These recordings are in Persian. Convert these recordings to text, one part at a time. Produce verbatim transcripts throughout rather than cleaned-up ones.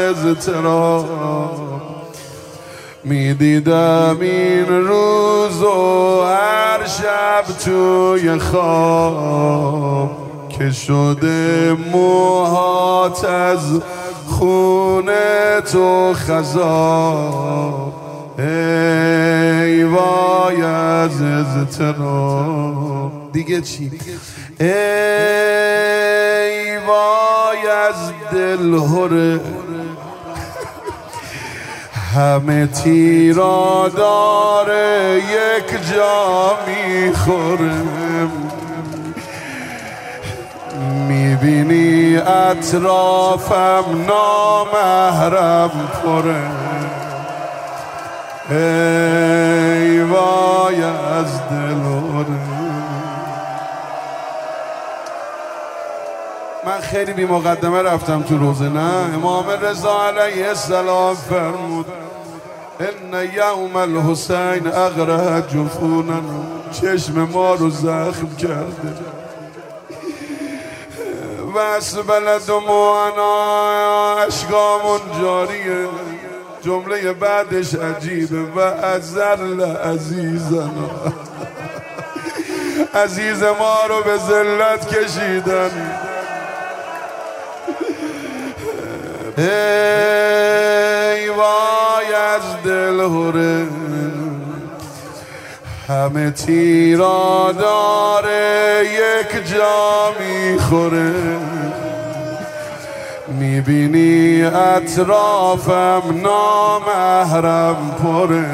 اضطراب میدیدم این روز و هر شب توی خواب که شده موهات از خون تو خضاب ای وای از اضطراب دیگه چی؟ ای وای از دلهره همه تیرا داره یک جا میخوره میبینی اطرافم نامحرم پره ای وای از دلهره. من خیلی بی مقدمه رفتم تو روزه. نه امام رضا علیه السلام فرمود ان یوم الحسین اغرق جفوننا چشم ما رو زخم کرده و اسبل دموعنا اشکامون جاریه. جمله بعدش عجیبه و ازل عزیزنا عزیز ما رو به ذلت کشیدن. ای وای از دلهره همه تیرا داره یک جا میخوره میبینی اطرافم نامحرم پره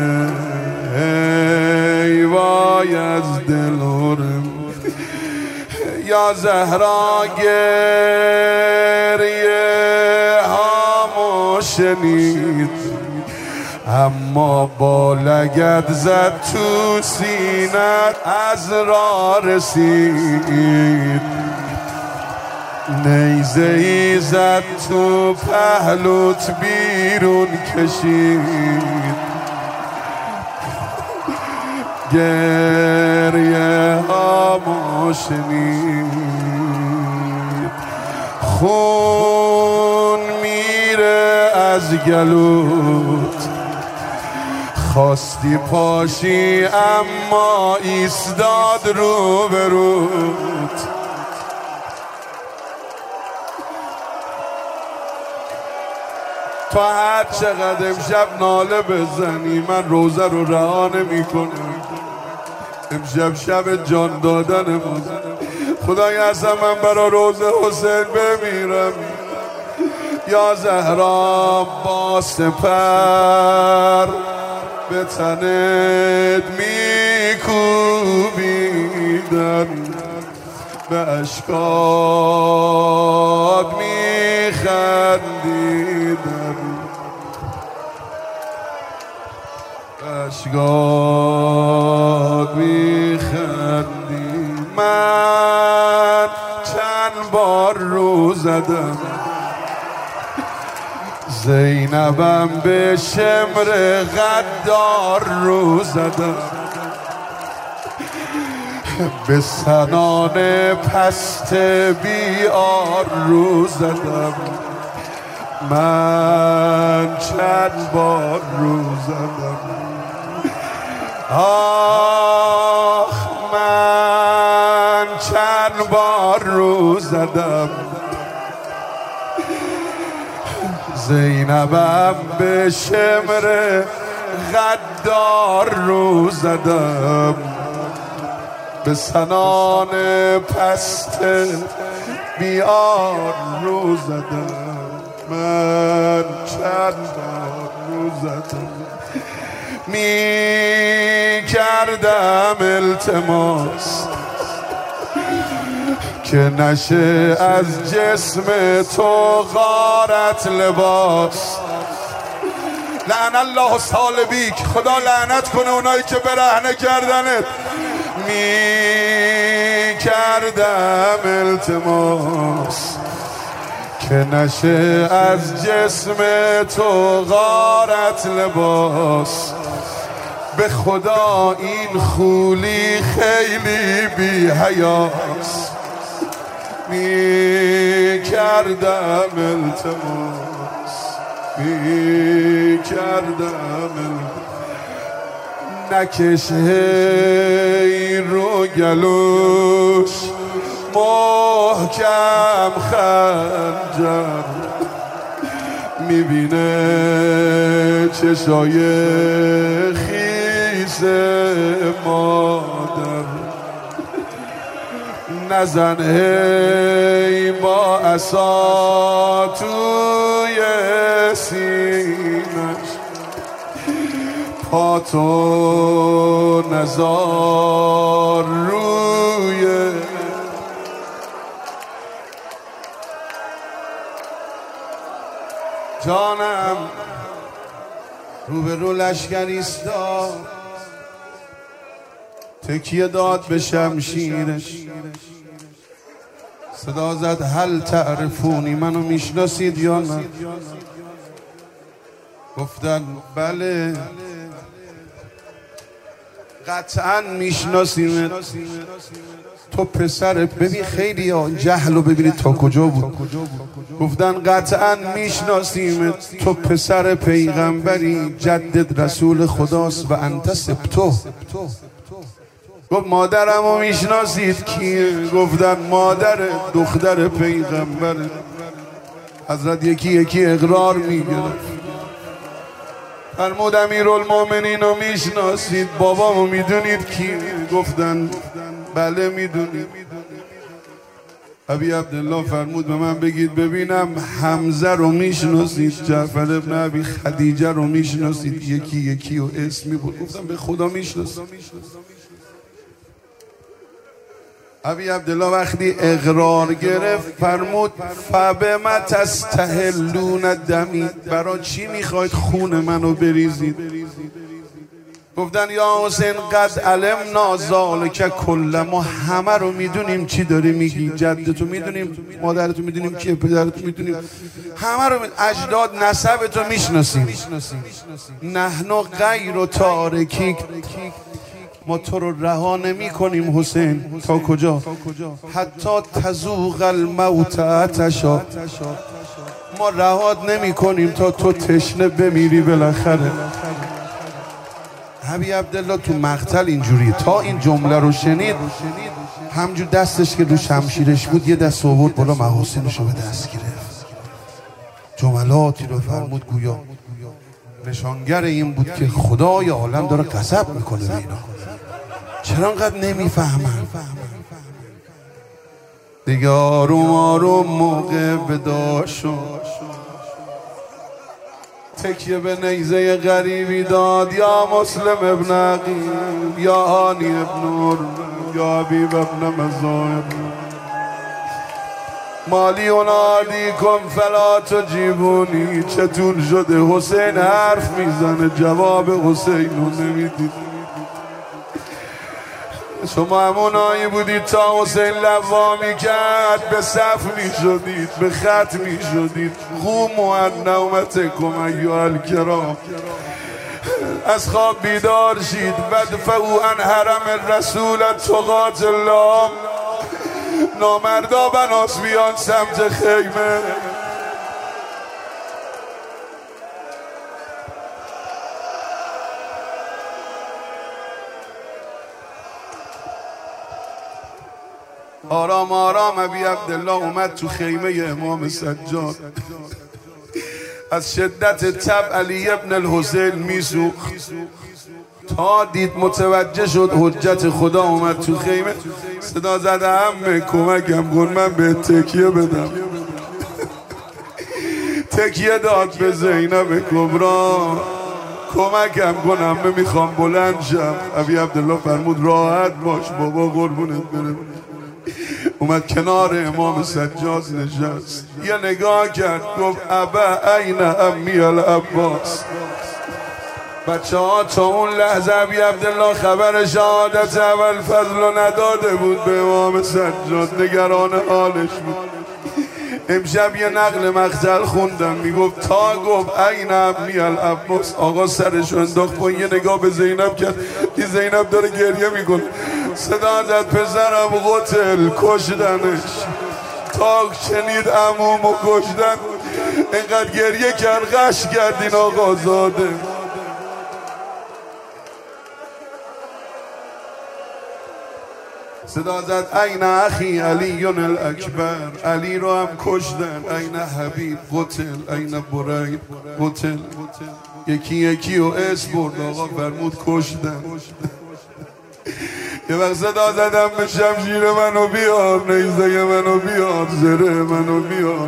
ای وای از دلهره. یا زهرا گریه هامو شنید اما با لگد زد تو سینت از راه رسید نیزه ای زد تو پهلوت بیرون کشید گریه هامو شنید خون میره از گلوت خواستی پاشی اما ایستاد رو به روت تو هر چقدر امشب ناله بزنی من روزه رو رها نمی کنم. امشب شب جان دادن ما خدای اصلا من برا روزه حسین بمیرم. یا زهرا با سپر به تنت میکوبیدن به اشکات میخندیدن به اشکات میخندیدن. من چند بار رو زدم زینبم به شمر غدار رو زدم به سنان پست بیار رو زدم. من چند بار رو زدم آخ من چند بار رو زدم زینبم به شمر غدار رو زدم به سنان پست بیار رو زدم. من چند بار رو زدم می کردم التماس که نشه از جسم تو غارت لباس. لعن الله صالبیک خدا لعنت کنه اونایی که برهنه کردنت. می کردم التماس که نشه از جسم تو غارت لباس. به خدا این خولی خیلی بی حیاست. می کردم التماس می کردم نکش هی رو گلوش محکم خنجر میبینه چشای خیس مادر نزن هی با عصا توی سینش پاتو نزار روی جانم رو به رو لشکر ایستاد تکیه داد به شمشیرش صدا زد هل تعرفونی منو میشناسید یا نه؟ گفتن بله قطعا میشناسیم تو پسر ببین خیلی ها جهل رو ببینید تا کجا بود گفتن قطعا میشناسیم تو پسر پیغمبری جدد رسول خداست و انت سبتو گفت مادرم رو میشناسید کیه؟ گفتن مادر دختر پیغمبر حضرت یکی یکی اقرار میگرفت فرمود امیرالمومنین رو میشناسید بابامو میدونید کی؟ گفتن بله میدونید ابی عبدالله فرمود به من بگید ببینم حمزه رو میشناسید جعفر ابن ابی خدیجه رو میشناسید یکی یکی و اسمی بود گفتم به خدا میشناسم ابی عبدالله وقتی اقرار گرفت فرمود فبما تستحلون دمی برای چی میخواید خون منو بریزید؟ گفتن یا حسین قد علمنا ذالک کل ما همه رو میدونیم چی داری میگی جدتو میدونیم مادرتو میدونیم کیه پدرتو میدونیم همه رو اجداد نسبتو میشناسیم نحنو غیر و تارکی ما تو رو رها نمی کنیم حسین تا کجا حتی تذوق الموت عطشا ما رهات نمی کنیم تا تو تشنه بمیری بالاخره ابی عبدالله تو مقتل اینجوری تا این جمله رو شنید همجور دستش که رو شمشیرش بود یه دست آورد بالا محاسنش رو به دست گرفت جملاتی رو فرمود گویا نشانگر این بود که خدای عالم داره غضب میکنه به اینا چرا انقدر نمیفهمن دیگه آروم آروم موقع بداشو تکیه به نیزه غریبی داد یا مسلم ابن عقیل یا هانی ابن عرم یا حبیب ابن مزاحب مالی اونادی کن فلا تجیبونی چطور شده حسین حرف میزنه جواب حسین رو نمیدید شما همونایی بودید تا حسین لوا میکرد به صف میشدید به خط میشدید قوموا عن نومتکم ایها الکرام از خواب بیدار شید ودفعوا عن حرم الرسول تقات الله نامردا بناس بیان سمت خیمه آرام آرام ابی عبدالله اومد تو خیمه امام سجاد از شدت تب علی ابن الحسین میسوخت تا دید متوجه شد حجت خدا اومد تو خیمه صدا زده عمه کمکم کن من به تکیه بدم تکیه داد به زینب کبرا کمکم کنم من میخوام بلند شم ابی عبدالله فرمود راحت باش بابا قربونت برم اومد کنار امام سجاد نشست یه نگاه کرد گفت ابا این امی العباس بچه ها تا اون لحظه ابی عبدالله خبر شهادت اول فضل رو نداده بود به امام سجاد نگران حالش بود امشب یه نقل مقتل خوندم میگفت تا گفت این امی العباس آقا سرش انداخت با یه نگاه به زینب کرد که زینب داره گریه میکنه صدا زد پسرم قتل کشدنش تا شنید عمومو کشدن اینقدر گریه کرد غش کردین آقازاده. صدا زد این اخی علی الاکبر، علی رو هم کشتن. این حبیب قتل، این برید قتل. یکی یکی و اسم برد آقا فرمود کشتن. یه وقت صدا زدم به شمشیر منو بیار، نیزه منو بیار، زره منو بیار.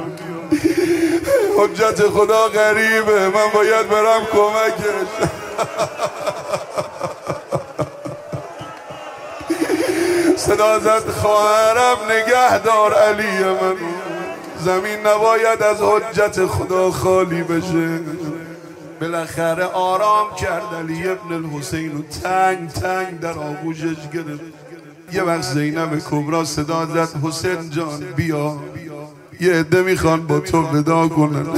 حجت خدا غریبه، من باید برم کمکش. صدا زد خواهرم نگهدار علی منو، زمین نباید از حجت خدا خالی بشه. بالاخره آرام کرد علی ابن الحسین و تنگ تنگ در آغوشش گرفت. یه وقت زینب کبرا صدا زد حسین جان بیا، یه عده میخوان با تو ودا کنن.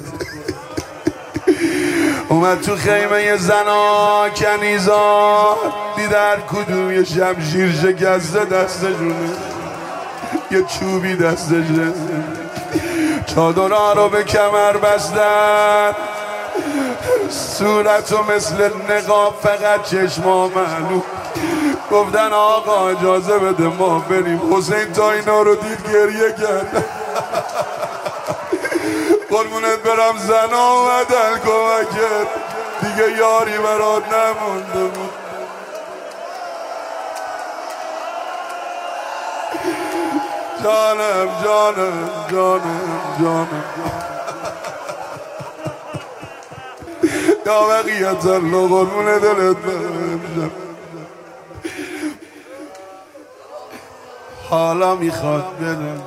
اومد تو خیمه یه زنا کنیزا، دیدر کدوم یه شمشیر شکسته دستشونه، یه چوبی دستشه، چادرها رو به کمر بستن، صورتو مثل نقاب فقط چشما معلوم. گفتن آقا اجازه بده ما بریم. حسین تا اینا رو دید گریه کرد. قربونت برم زنا اومدن کمکت، دیگه یاری برات نمونده بود. جانم جانم جانم جانم یا بقیت الله قربون دلت برم. حالا میخواد برم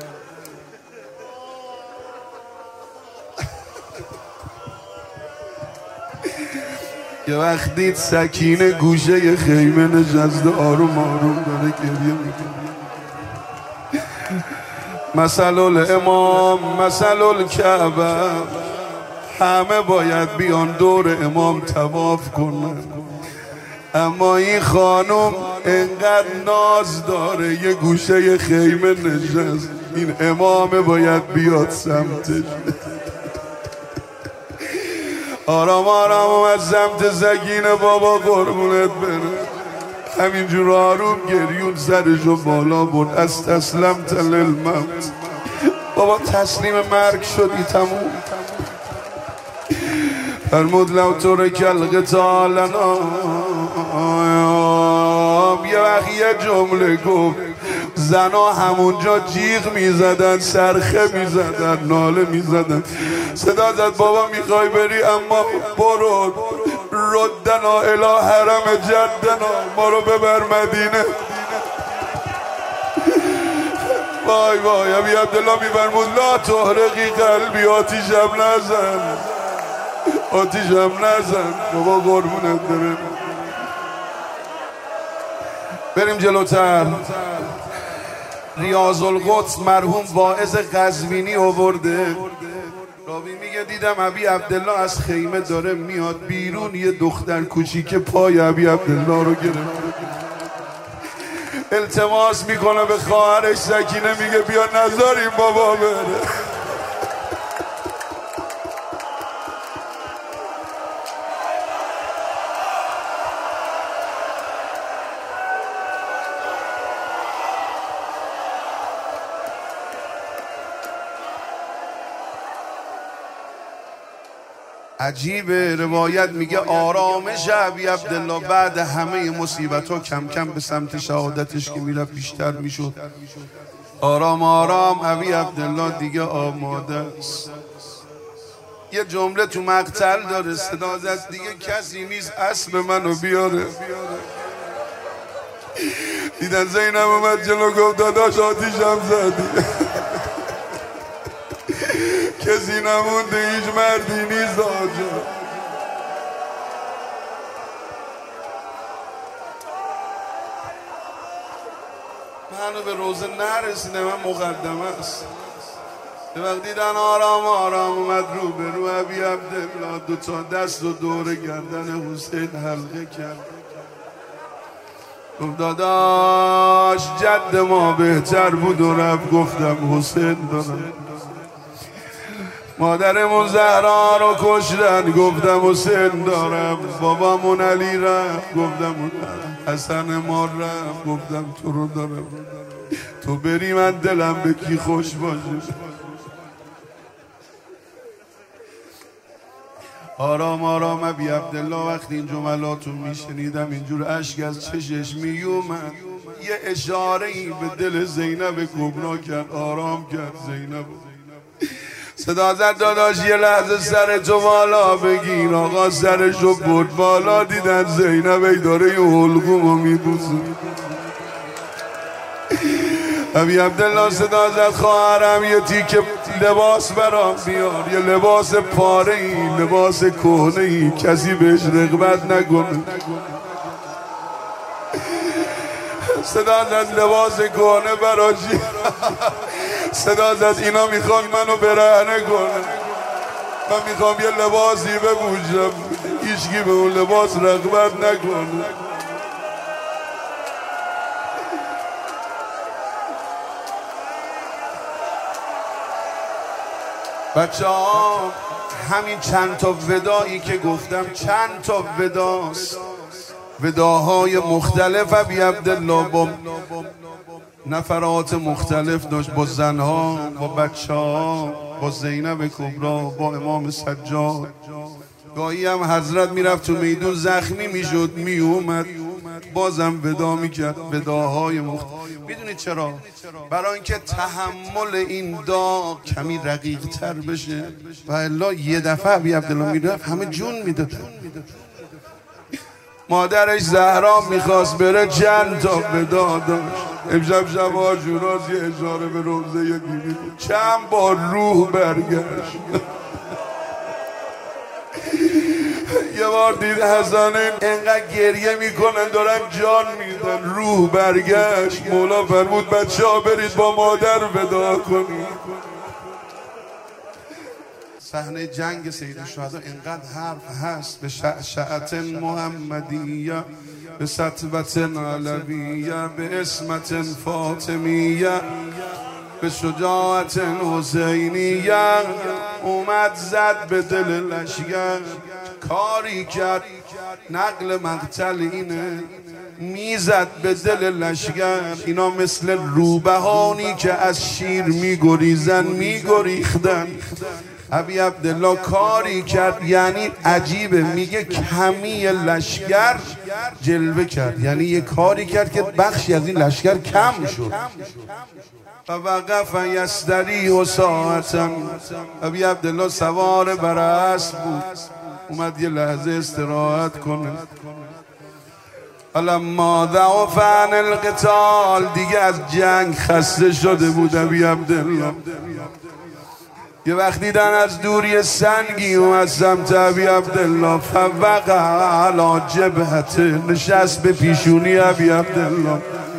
یه وقت دید سکینه گوشه خیمه نشسته آروم آروم داره گریه میکنه. مثل الامام مثل الکعبه، همه باید بیان دور امام طواف کنن، اما این خانم انقدر ناز داره یه گوشه خیمه نشست. این امامه باید بیاد سمتش. آرام آرام اومد سمت سکینه بابا قربونت بره. همینجور آروم گریون سرشو بالا برد. از تسلمت للموت، بابا تسلیم مرگ شدی تموم. فرمود لو ترک القتالنا، یه وقت یه جمله گفت، زنا همونجا جیغ میزدن، سرخه میزدن، ناله میزدن. صدا زد بابا میخوای بری، اما برو، ردنا الی حرم جدنا، ما رو ببر مدینه. وای وای ابی عبدالله میفرمود لا تحرقی قلبی، آتیشم نزن، آتیشم نزن بابا قربونت برم. بریم جلوتر. ریاض القدس مرحوم واعظ قزوینی آورده، راوی میگه دیدم ابی عبدالله از خیمه داره میاد بیرون، یه دختر کوچیک پای ابی عبدالله رو گرفت، التماس میکنه به خواهرش سکینه، میگه بیا نذاریم بابا بره. عجیبه، روایت میگه آرامش ابی عبدالله بعد همه مصیبت ها کم کم به سمت شهادتش که میرفت بیشتر میشد. آرام آرام ابی عبدالله دیگه آماده است. یه جمله تو مقتل داره، صدا زد دیگه کسی نیست اسب منو بیاره. دیدن زینب اومد جلو گفت داداش آتیشم زدی. کسی نمونده، هیچ مردی نیست آجا. منو به روزه نرسیده، من مقدمه است. یه وقت دیدن آرام آرام اومد رو به رو ابی عبدالله، دو تا دست و دور گردن حسین حلقه کرد. گفت داداش جد ما بهتر بود و رفت. گفتم حسین دارم. مادرمون زهرا رو کشتن، گفتم حسین دارم. بابامون علی رفت، گفتم حسن ما رفت، گفتم تو رو دارم. تو بری من دلم به کی خوش باشه. آرام آرام ابی عبدالله وقتی این جملاتو میشنیدم اینجور اشک از چشش میومد. یه اشاره ای به دل زینب کبرا کرد، آرام کرد زینب. صدا زد داداش یه لحظه سر تو بالا بگیر. آقا سرشو برد بالا، دیدن زینب ای داره یه حلقومو میبوزه. ابی عبدالله صدا زد خواهرم یه تیکه لباس برام بیار، یه لباس پاره ای، لباس کهنه ای، کسی بهش رغبت نکنه. صدا زد لباس کهنه براشی. صدا زد اینا میخوان منو برهنه کنه، من میخوام یه لباسی بپوشم هیچکی به اون لباس رغبت نکنه. بچه ها همین چند تا ودایی که گفتم چند تا وداست، وداهای مختلف ابی عبدالله با نفرات مختلف داشت، با زنها، با بچه ها، با زینب کبرا، با امام سجاد. گاهی هم حضرت میرفت تو میدون زخمی میشد میومد بازم ودا میکرد، وداهای مختلف. میدونید چرا؟ برای اینکه تحمل این داغ کمی رقیق تر بشه و الا یه دفعه ابی عبدالله میرفت همه جون میداد. مادرش زهرا میخواست بره چند تا ودا داشت. امشب شب عاشوراست یه اشاره به روزه بیبی بود. چند بار روح برگشت. یه بار دید حسنین انقدر گریه میکنن دارن جان میدن، روح برگشت. مولا فرمود بچه ها برید با مادر ودا کنید. صحنه جنگ سید الشهدا اینقدر حرف هست به شعشعت محمدیه، به سطوت علویه، به اسمت فاطمیه، به شجاعت حسینیه. اومد زد به دل لشگر، کاری کرد نقل مقتل اینه، میزد به دل لشگر. اینا مثل روبهانی که از شیر میگریزن میگریختن. ابی عبدالله کاری کرد یعنی عجیبه، میگه کمی لشگر جلوه کرد، یعنی یه کاری کرد که بخشی از این لشگر کم شد. و وقف یستری و ساعتن، ابی عبدالله سوار بر اسب بود، اومد یه لحظه استراحت کنه. فلما ضعف عن القتال، دیگه از جنگ خسته شده بود ابی عبدالله. یه وقت دیدن از دوری سنگی و از سمت ابی عبدالله، فوقع علی جبهته، نشست به پیشونی ابی عبدالله.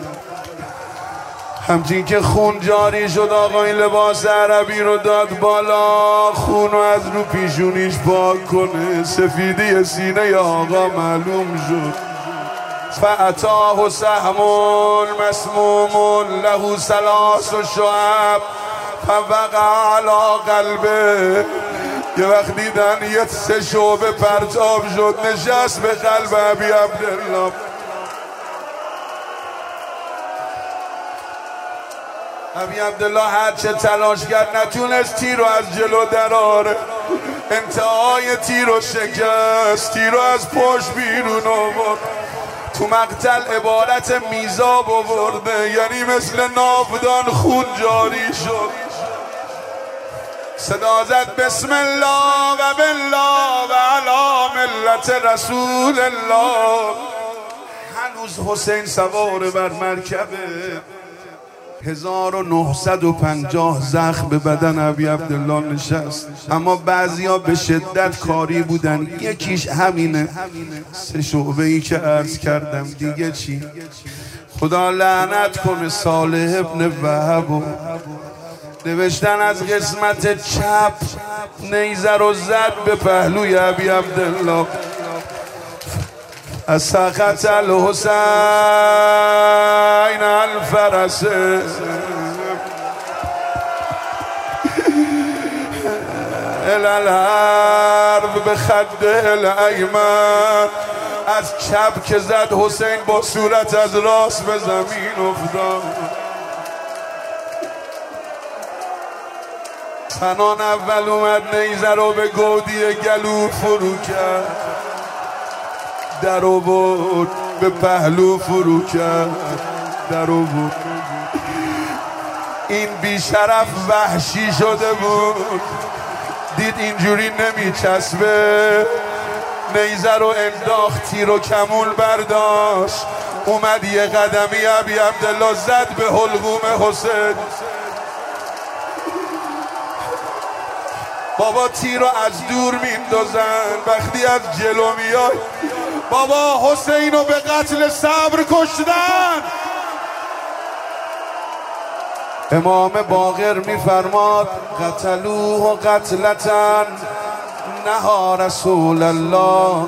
همچین که خون جاری شد آقا این لباس عربی رو داد بالا، خون رو از رو پیشونیش پاک کنه. سفیدی سینه آقا معلوم شد. فأتاه سهم مسموم له ثلاث شعب فوقع علی قلبه. یه وقت دیدن یه سه شعبه پرتاب شد، نشست به قلب ابی عبدالله. ابی عبدالله هر چه تلاش کرد نتونست تیر رو از جلو دراره. انتهای تیر رو شکست، تیر رو از پشت بیرون آورد. تو مقتل عبارت میزاب آورده، یعنی مثل ناودان خون جاری شد. صدا زد بسم الله و بالله و علی ملت رسول الله. هنوز حسین سوار بر مرکبه. هزار و نهصد و پنجاه زخم به بدن ابی عبدالله نشست، اما بعضیا به شدت کاری بودن. یکیش همینه، سه شعبه ای که عرض کردم. دیگه چی؟ خدا لعنت کنه صالح ابن وهب. نوشتن از قسمت چپ نیزه رو زد به پهلوی ابی عبدالله. از سقط الحسین الفرسه. الالحرب به خد الایمن. از چپ که زد حسین با صورت از راست به زمین افتاد. سنان اول اومد نیزه رو به گودی گلو فرو کرد، در و بود به پهلو فرو کرد، در و بود. این بیشرف وحشی شده بود، دید اینجوری نمیچسبه، نیزه رو انداخت، تیر و کمون برداشت، اومد یه قدمی ابی عبدالله زد به حلقوم حسین. بابا تیر رو از دور میندازن، وقتی از جلو میای بابا حسین رو به قتل صبر کشتن. امام باقر میفرماد قتلوه قتلتن نها رسول الله.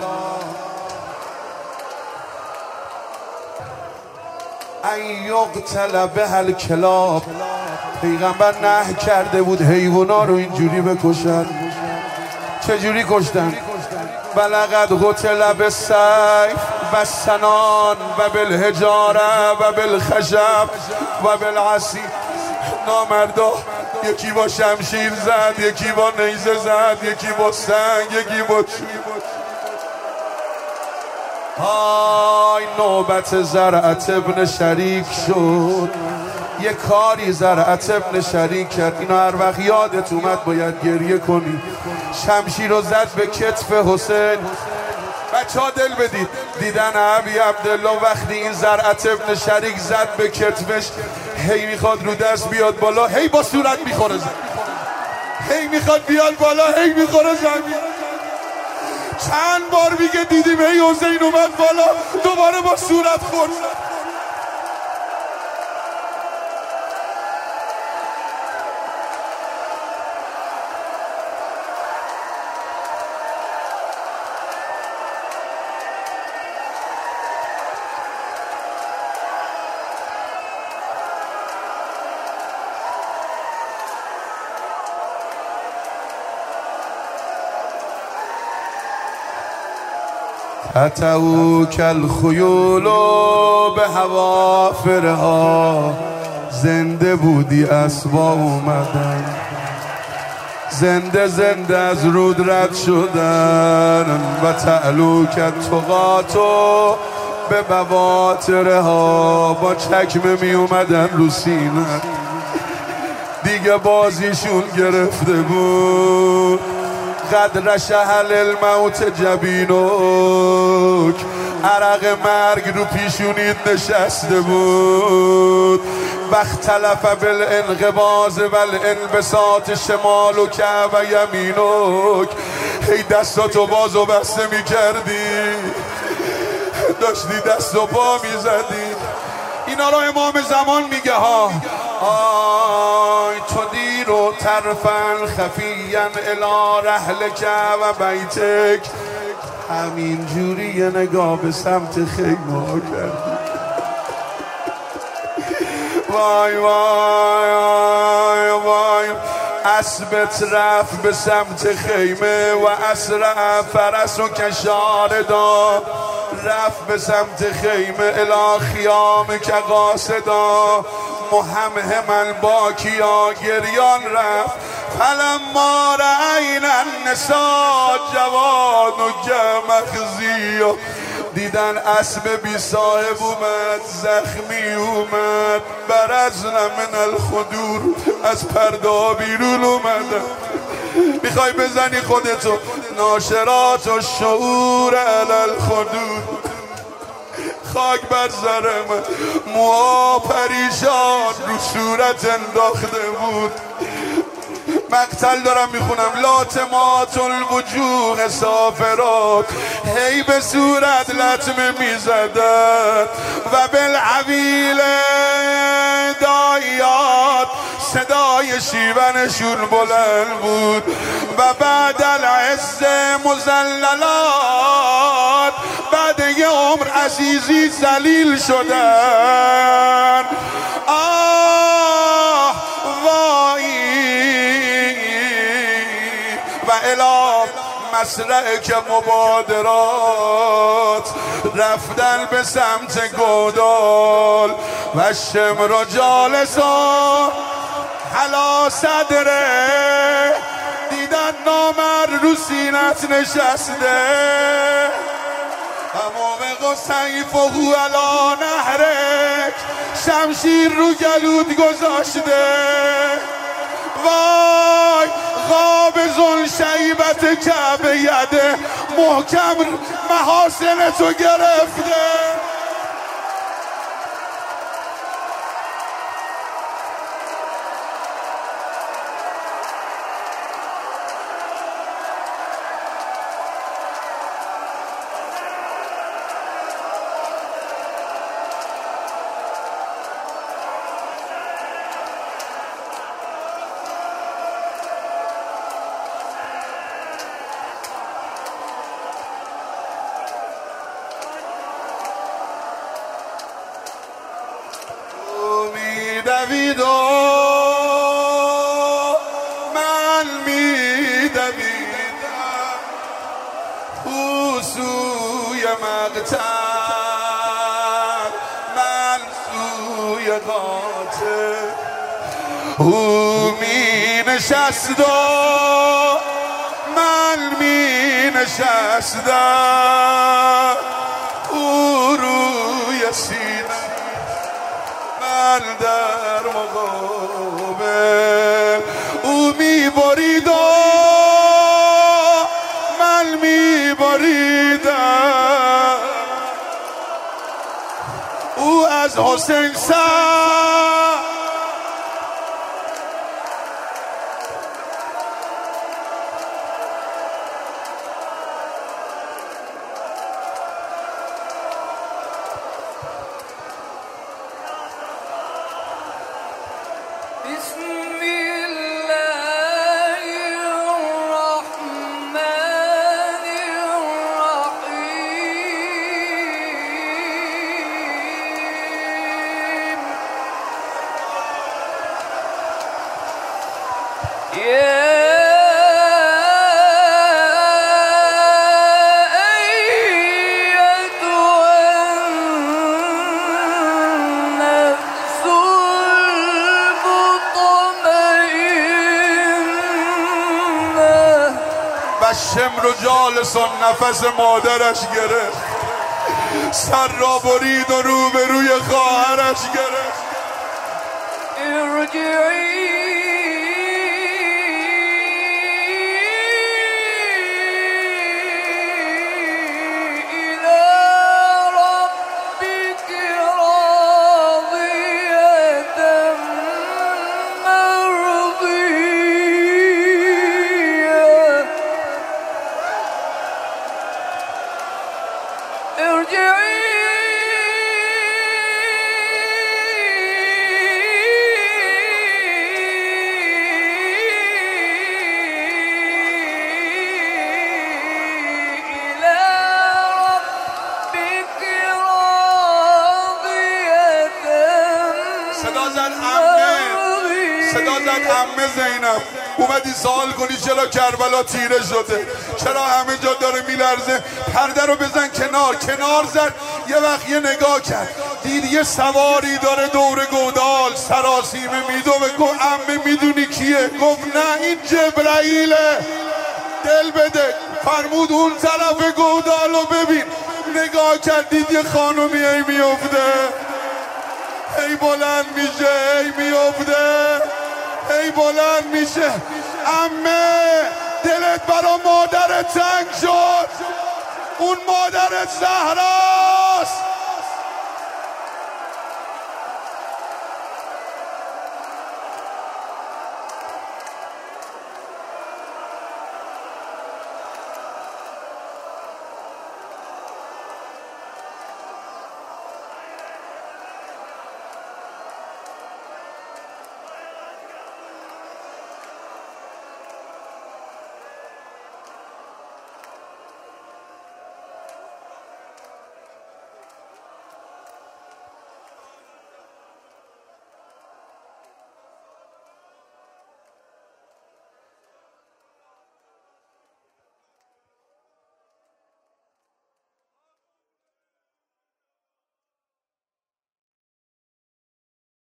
ان یقتل به الکلاب. پیغمبر نهی کرده بود حیونا رو اینجوری بکشن. چجوری کشتن؟ بلغت قتل بالسیف و سنان و بالحجاره و بالخشب و بالعصی. نامردا یکی با شمشیر زد، یکی با نیزه زد، یکی با سنگ، یکی با چوب. های نوبت زرعت ابن شریک شد. یه کاری زرعت ابن شریک کرد، اینا هر وقت یادت اومد باید گریه کنی. شمشیر رو زد به کتف حسین. بچه ها دل بدید، دیدن ابی عبدالله وقتی این زرعت ابن شریک زد به کتفش، هی میخواد رو دست بیاد بالا، هی با صورت میخوره زمین، هی میخواد بیاد بالا، هی میخوره زمین. چند بار میگه دیدیم هی حسین اومد بالا، دوباره با صورت خورد. اتو کالخیول به حوافرها. زنده بودی اسبا اومدن، زنده زنده از رود رد شدن. و تعلو کالتقاتو به بواترها. با چکمه می اومدن رو سینه، دیگه بازیشون گرفته بود. قد رشحل الموت جبینک. عرق مرگ رو پیشونید نشسته بود. واختلف بالانقباض والانبساط شمالک و یمینک. هی دستاتو باز و بسته می کردی، داشتی دست و پا می زدی. اینا رو امام زمان میگه ها. آی تو دیر و طرفن خفیاً الی رحلک و بیتک. همین جوری یه نگاه به سمت خیمه ها کردی. وای وای وای وای. اسبت رفت به سمت خیمه و اسرع فرس و کشاردا. رفت به سمت خیمه الی خیام که قاصدا. محمهما باکیا گریان رفت. فلما رأینا النساء جوانک مخزیا. دیدن اسب بی صاحب اومد، زخمی اومد. برزن من الخدور. از پرده بیرون اومد. میخوای بزنی خودتو. ناشرات و شعور علی الخدور. خاک بر سر من. موها پریشان رو صورت انداخته بود. مقتل دارم میخونم. لاتمات الوجوه سافرات. هی به صورت لطمه میزدن. و بالعویل دایات. صدای شیونشون بلند بود. و بعد العز مزللات. بعد یه عمر عزیزی ذلیل شدن. آه وای. و الی مسرک مبادرات، رفتن به سمت گودال و شمر جالسان حلا صدره، دیدن نامر رو سینت نشسته، امام سیف و هو علا نهرک، شمشیر رو گلود گذاشته. وای خواب زل شیبت کعبه یده محکم محاسن تو گرفته. میدوید و من میدویدم او سوی مقتل، من سوی قاتل. او می نشست و من می نشستم، او روی سینه من در مقابل. او می برید و من می بریدم، او از حسین سر شمر و جالسان نفس مادرش گرفت، سر را برید و رو به روی خواهرش گرفت. ارجعی عمه زینب اومدی سوال کنی چرا کربلا تیره شده، چرا همه جا داره میلرزه؟ پرده رو بزن کنار. کنار زد، یه وقت یه نگاه کرد، دید یه سواری داره دور گودال سراسیمه میدوه. گفت عمه میدونی کیه؟ گفت نه این جبرائیله. دل بده. فرمود اون طرف گودال رو ببین. نگاه کرد، دید یه خانومی ای میفته، ای بلند میشه، ای میفته، ای بلند میشه. عمه دلت برا مادرت تنگ شد، اون مادرت زهرا